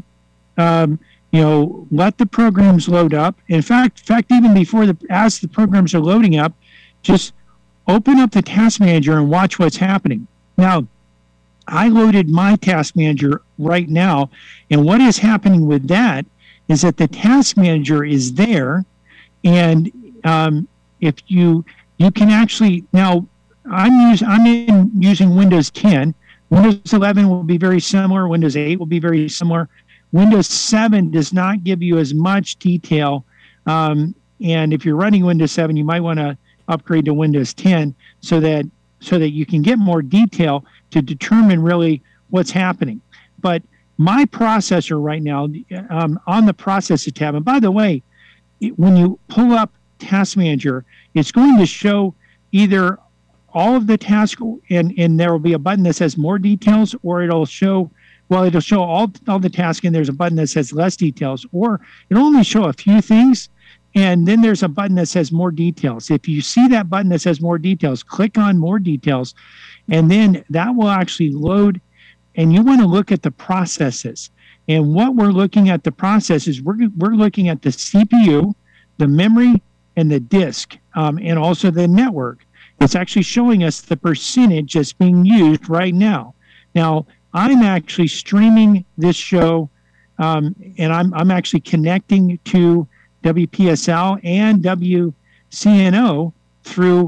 let the programs load up. In fact, even as the programs are loading up, just open up the Task Manager and watch what's happening. Now, I loaded my Task Manager right now, and what is happening with that is that the Task Manager is there, and if you can actually, now I'm using Windows 10. Windows 11 will be very similar. Windows 8 will be very similar. Windows 7 does not give you as much detail, and if you're running Windows 7, you might want to upgrade to Windows 10 so that you can get more detail to determine really what's happening. But my processor right now, on the Processor tab, and by the way, when you pull up Task Manager, it's going to show either all of the tasks, and there will be a button that says more details, or it'll show all the tasks, and there's a button that says less details, or it'll only show a few things, and then there's a button that says more details. If you see that button that says more details, click on more details, and then that will actually load, and you want to look at the processes. And what we're looking at the processes, we're looking at the CPU, the memory, and the disk, and also the network. It's actually showing us the percentage that's being used right now. Now, I'm actually streaming this show, and I'm actually connecting to WPSL and WCNO through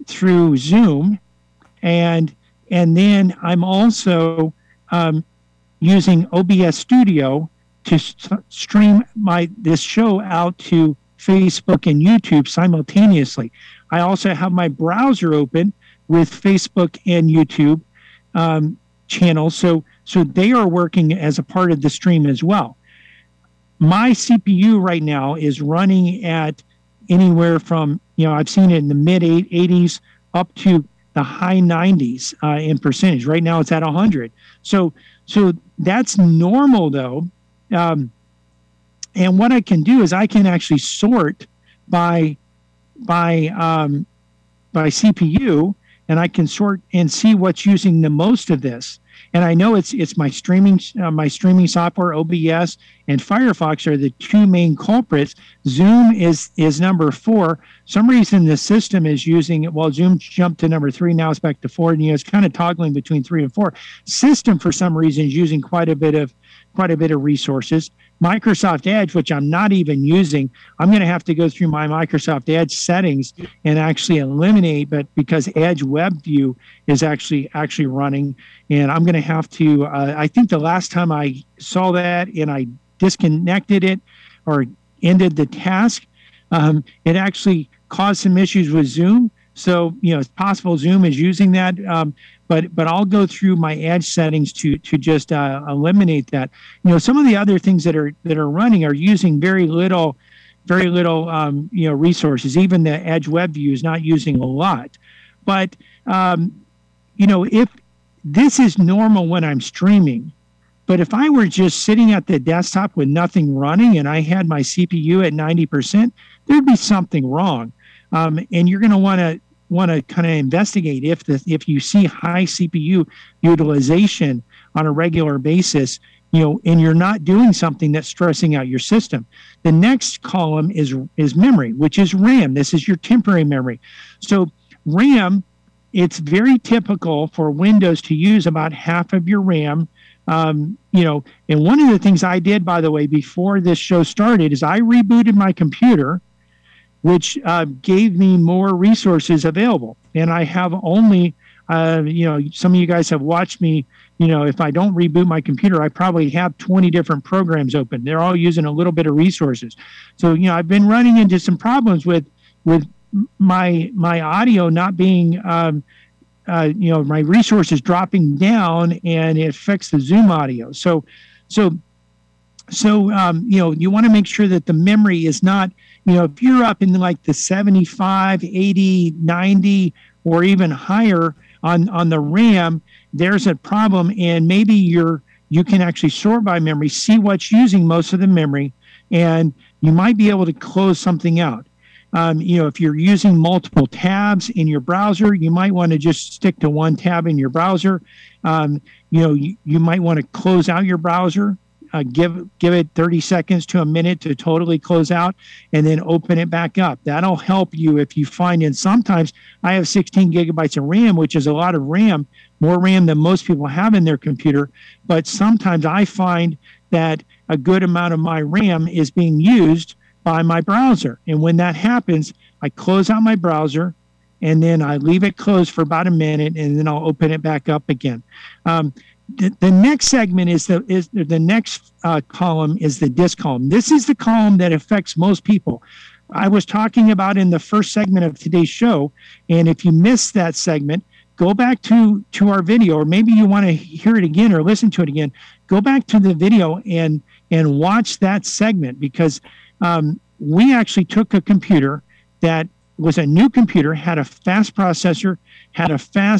Zoom, and then I'm also using OBS Studio to stream this show out to Facebook and YouTube simultaneously. I also have my browser open with Facebook and YouTube channels, so they are working as a part of the stream as well. My CPU right now is running at anywhere from, I've seen it in the mid 80s up to the high 90s in percentage. Right now it's at 100. So that's normal though. And what I can do is I can actually sort by CPU, and I can sort and see what's using the most of this. And I know it's my streaming software, OBS, and Firefox are the two main culprits. Zoom is number 4. Some reason the system is using, well, Zoom jumped to number 3, now it's back to 4, and it's kind of toggling between 3 and 4. System for some reason is using quite a bit of resources. Microsoft Edge, which I'm not even using, I'm going to have to go through my Microsoft Edge settings and actually eliminate, but because Edge WebView is actually running, and I'm going to have to, I think the last time I saw that and I disconnected it or ended the task, it actually caused some issues with Zoom. So, it's possible Zoom is using that, but I'll go through my Edge settings to just eliminate that. Some of the other things that are running are using very little resources. Even the Edge WebView is not using a lot. But if this is normal when I'm streaming, but if I were just sitting at the desktop with nothing running and I had my CPU at 90%, there'd be something wrong. And you're going to want to kind of investigate if you see high CPU utilization on a regular basis, and you're not doing something that's stressing out your system. The next column is memory, which is RAM. This is your temporary memory. So RAM, it's very typical for Windows to use about half of your RAM. And one of the things I did, by the way, before this show started is I rebooted my computer, which gave me more resources available. And I have only, some of you guys have watched me, if I don't reboot my computer, I probably have 20 different programs open. They're all using a little bit of resources. So, I've been running into some problems with my audio not being, my resources dropping down, and it affects the Zoom audio. So you want to make sure that the memory is not, if you're up in like the 75, 80, 90, or even higher on the RAM, there's a problem. And maybe you can actually sort by memory, see what's using most of the memory, and you might be able to close something out. If you're using multiple tabs in your browser, you might want to just stick to one tab in your browser. You might want to close out your browser. Give it 30 seconds to a minute to totally close out, and then open it back up. That'll help you if you find, and sometimes I have 16 gigabytes of RAM, which is a lot of RAM, more RAM than most people have in their computer. But sometimes I find that a good amount of my RAM is being used by my browser. And when that happens, I close out my browser, and then I leave it closed for about a minute, and then I'll open it back up again. The next segment is the next column is the disk column. This is the column that affects most people. I was talking about in the first segment of today's show, and if you missed that segment, go back to our video, or maybe you want to hear it again or listen to it again. Go back to the video and watch that segment, because we actually took a computer that was a new computer, had a fast processor, had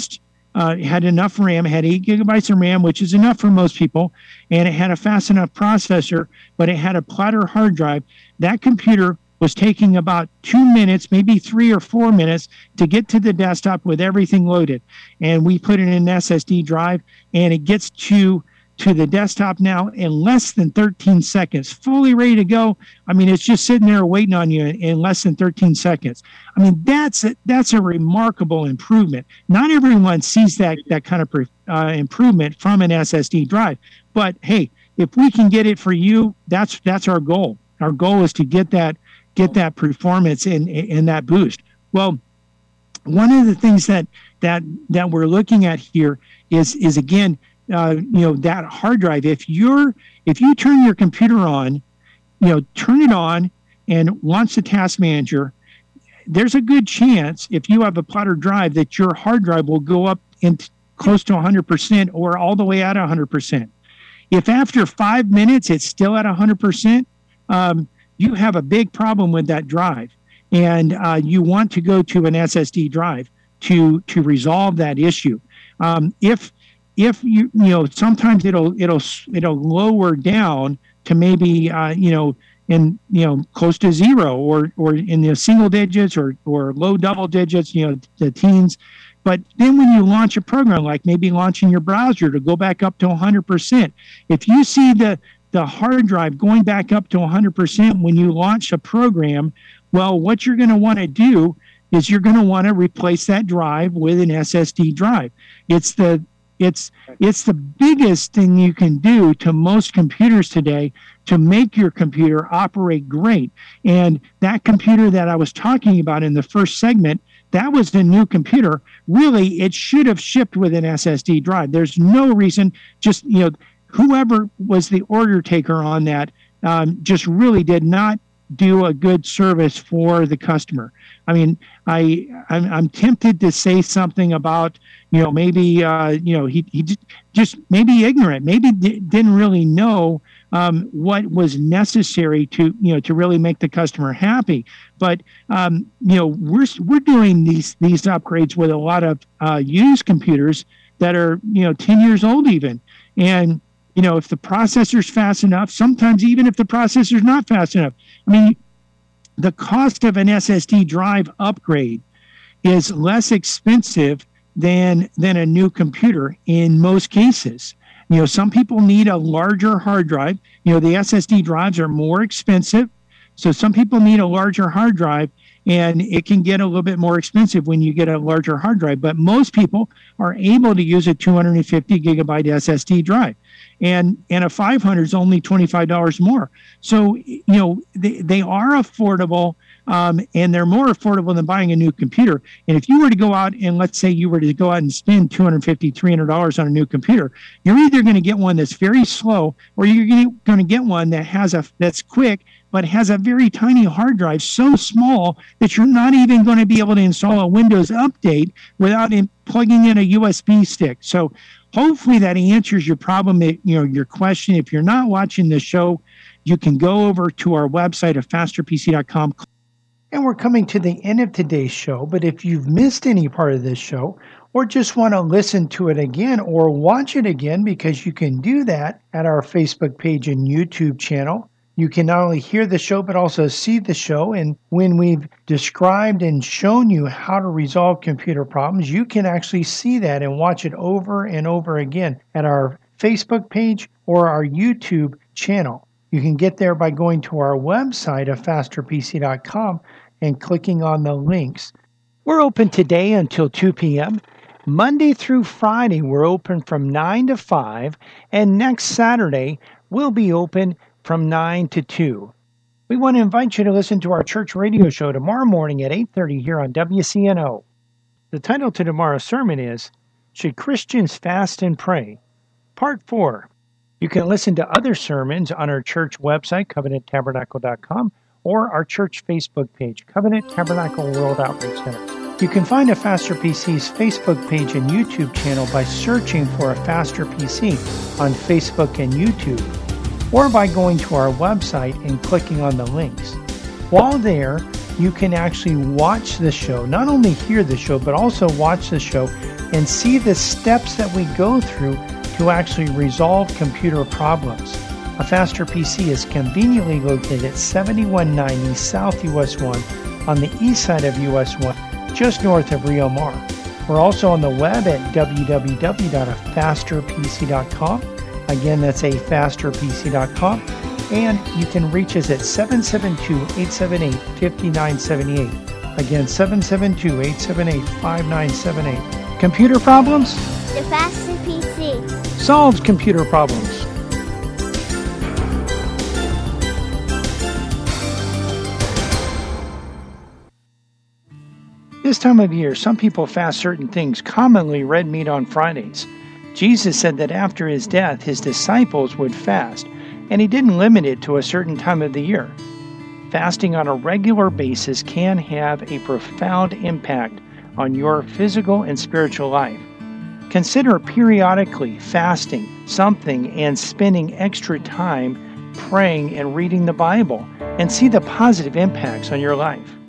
enough RAM, had 8 gigabytes of RAM, which is enough for most people, and it had a fast enough processor, but it had a platter hard drive. That computer was taking about 2 minutes, maybe 3 or 4 minutes to get to the desktop with everything loaded. And we put it in an SSD drive, and it gets to the desktop now in less than 13 seconds, fully ready to go. I mean, it's just sitting there waiting on you in less than 13 seconds. I mean, that's a remarkable improvement. Not everyone sees that kind of improvement from an SSD drive. But hey, if we can get it for you, that's our goal. Our goal is to get that performance and that boost. Well, one of the things that we're looking at here is again, that hard drive. If you turn your computer on, turn it on and launch the task manager, there's a good chance if you have a plotter drive that your hard drive will go up in close to 100% or all the way at 100%. If after 5 minutes it's still at 100%, you have a big problem with that drive, and you want to go to an SSD drive to resolve that issue. If sometimes it'll lower down to maybe in close to zero or in the single digits or low double digits, the teens. But then when you launch a program, like maybe launching your browser to go back up to 100%, if you see the hard drive going back up to 100% when you launch a program, well, what you're going to want to do is you're going to want to replace that drive with an SSD drive. It's the biggest thing you can do to most computers today to make your computer operate great. And that computer that I was talking about in the first segment, that was the new computer. Really, it should have shipped with an SSD drive. There's no reason, just, whoever was the order taker on that just really did not do a good service for the customer. I mean, I'm tempted to say something about, maybe, he just maybe ignorant, maybe didn't really know what was necessary to really make the customer happy. But, we're doing these upgrades with a lot of used computers that are, 10 years old even. And, if the processor's fast enough, sometimes even if the processor's not fast enough, I mean, the cost of an SSD drive upgrade is less expensive than a new computer in most cases. Some people need a larger hard drive. The SSD drives are more expensive. So some people need a larger hard drive, and it can get a little bit more expensive when you get a larger hard drive. But most people are able to use a 250 gigabyte SSD drive. And a 500 is only $25 more. So, they are affordable, and they're more affordable than buying a new computer. And if you were to go out and let's say you were to go out and spend $250, $300 on a new computer, you're either going to get one that's very slow, or you're going to get one that that's quick, but has a very tiny hard drive, so small that you're not even going to be able to install a Windows update without plugging in a USB stick. So hopefully that answers your problem, your question. If you're not watching the show, you can go over to our website at fasterpc.com. And we're coming to the end of today's show, but if you've missed any part of this show or just want to listen to it again or watch it again, because you can do that at our Facebook page and YouTube channel. You can not only hear the show, but also see the show. And when we've described and shown you how to resolve computer problems, you can actually see that and watch it over and over again at our Facebook page or our YouTube channel. You can get there by going to our website at fasterpc.com and clicking on the links. We're open today until 2 p.m. Monday through Friday, we're open from 9 to 5. And next Saturday, we'll be open from 9 to 2. We want to invite you to listen to our church radio show tomorrow morning at 8:30 here on WCNO. The title to tomorrow's sermon is, Should Christians Fast and Pray? Part 4. You can listen to other sermons on our church website, covenanttabernacle.com, or our church Facebook page, Covenant Tabernacle World Outreach Center. You can find a Faster PC's Facebook page and YouTube channel by searching for a Faster PC on Facebook and YouTube, or by going to our website and clicking on the links. While there, you can actually watch the show, not only hear the show, but also watch the show and see the steps that we go through to actually resolve computer problems. A Faster PC is conveniently located at 7190 South US 1 on the east side of US 1, just north of Rio Mar. We're also on the web at www.afasterpc.com. Again, that's afasterpc.com. And you can reach us at 772-878-5978. Again, 772-878-5978. Computer problems? The Faster PC solves computer problems. This time of year, some people fast certain things, commonly red meat on Fridays. Jesus said that after his death, his disciples would fast, and he didn't limit it to a certain time of the year. Fasting on a regular basis can have a profound impact on your physical and spiritual life. Consider periodically fasting something and spending extra time praying and reading the Bible, and see the positive impacts on your life.